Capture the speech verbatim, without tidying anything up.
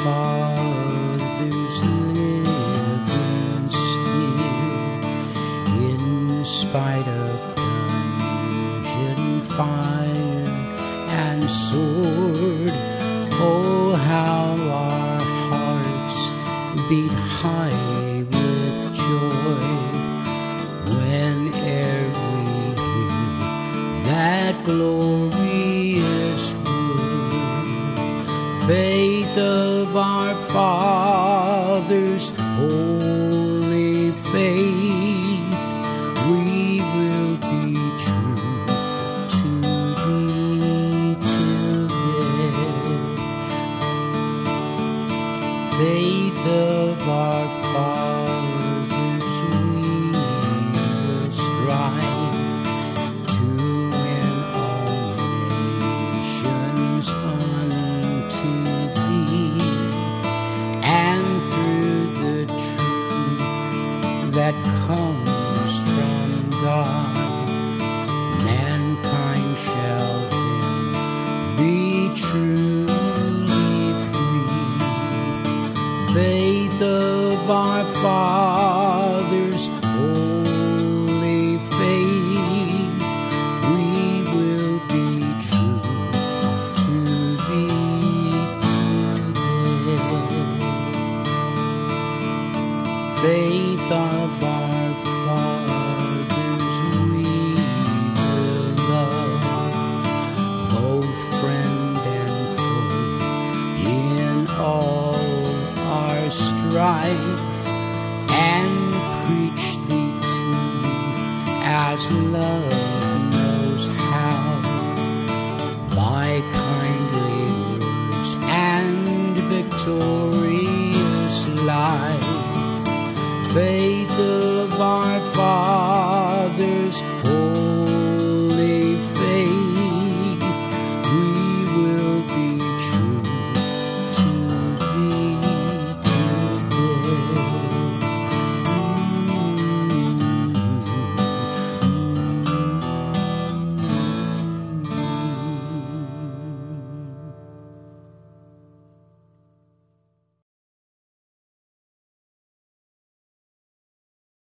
fathers living still, in spite of dungeon fire and sword. Oh, how our hearts beat high with joy whene'er we hear that glorious word. Faith of our fathers, holy faith, we will be true to thee till death. Faith of our fathers, we will strive to win all nations unto thee, and through the truth that comes from God, mankind shall then be truly free. Faith of our fathers, holy faith, we will be true to thee today. Faith of our fathers, we will love both friend and foe in all our strife, and preach thee to as love